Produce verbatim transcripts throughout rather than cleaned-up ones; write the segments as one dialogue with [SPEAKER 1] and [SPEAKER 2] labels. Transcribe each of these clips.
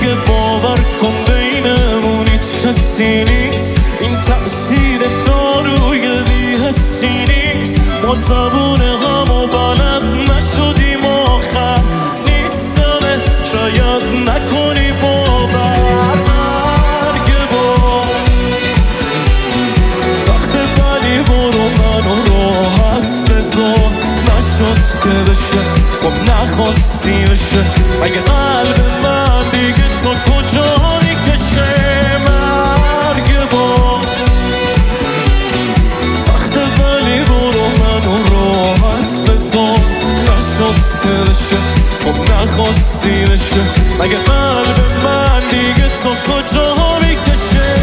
[SPEAKER 1] دیگه باور کن بینمون هیچ حسی نیست، این تأثیر داروی بی‌حسی نیست. ما زبون همو بلد نشدیم آخر نیستمه، شاید نکنی باور. مرگ با سخته ولی برو منو راحت بذار، نشد که بشه خب نخواستی بشه، مگه قلب من دیگه تا کجا میکشه. مرگ با سخته ولی برو منو راحت بذار، نشد که بشه خب نخواستی بشه، مگه قلب من دیگه تا کجا میکشه.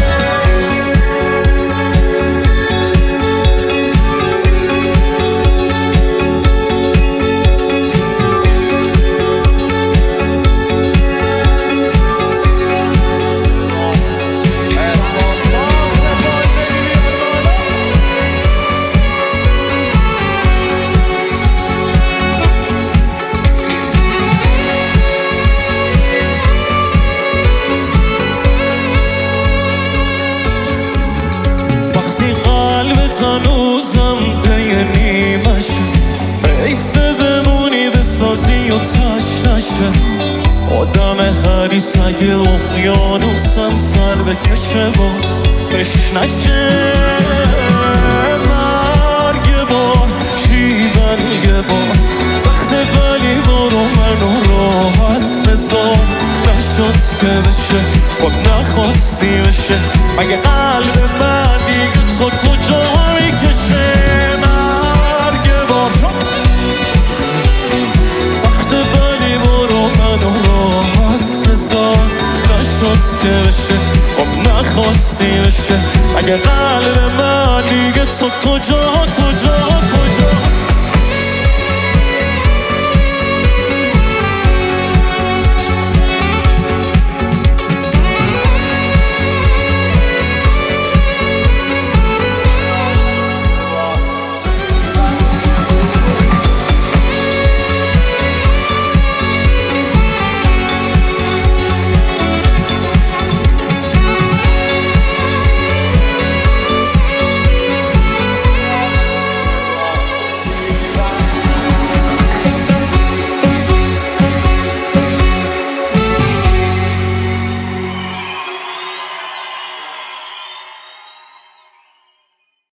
[SPEAKER 1] هنوزم پی نیمش ریفه بمونی بسازی و تش نشه، آدم خریس اگه اقیانوسم سر بکشه با تشنشه. مرگ بار شیون یه بار سخته ولی برو منو راحت بذار، نشد که بشه خب نخواستی بشه، مگه قلب من دیگه تو کجا میکشه. مرگ بار سخته ولی برو منو راحت بذار، نشد که بشه خب نخواستی بشه، مگه قلب من دیگه تو کجا کجا